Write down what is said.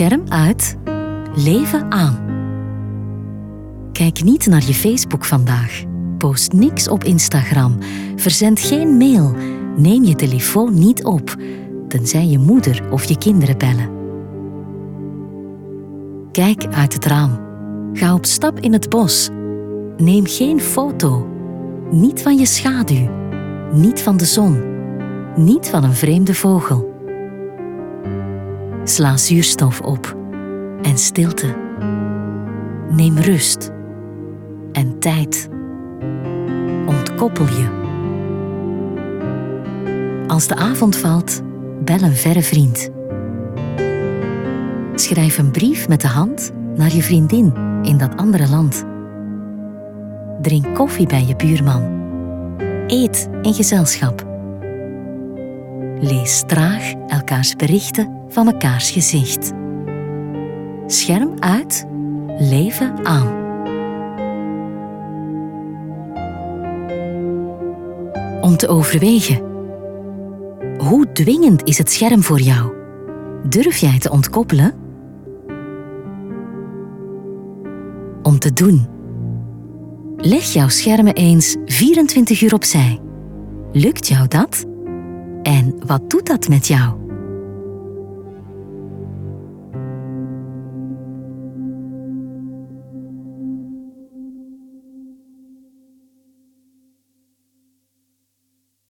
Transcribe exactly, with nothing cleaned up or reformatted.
Scherm uit, leven aan. Kijk niet naar je Facebook vandaag. Post niks op Instagram. Verzend geen mail. Neem je telefoon niet op, tenzij je moeder of je kinderen bellen. Kijk uit het raam. Ga op stap in het bos. Neem geen foto. Niet van je schaduw. Niet van de zon. Niet van een vreemde vogel. Sla zuurstof op en stilte. Neem rust en tijd. Ontkoppel je. Als de avond valt, bel een verre vriend. Schrijf een brief met de hand naar je vriendin in dat andere land. Drink koffie bij je buurman. Eet in gezelschap. Lees traag elkaars berichten van mekaars gezicht. Scherm uit, leven aan. Om te overwegen. Hoe dwingend is het scherm voor jou? Durf jij te ontkoppelen? Om te doen. Leg jouw schermen eens vierentwintig uur opzij. Lukt jou dat? En wat doet dat met jou?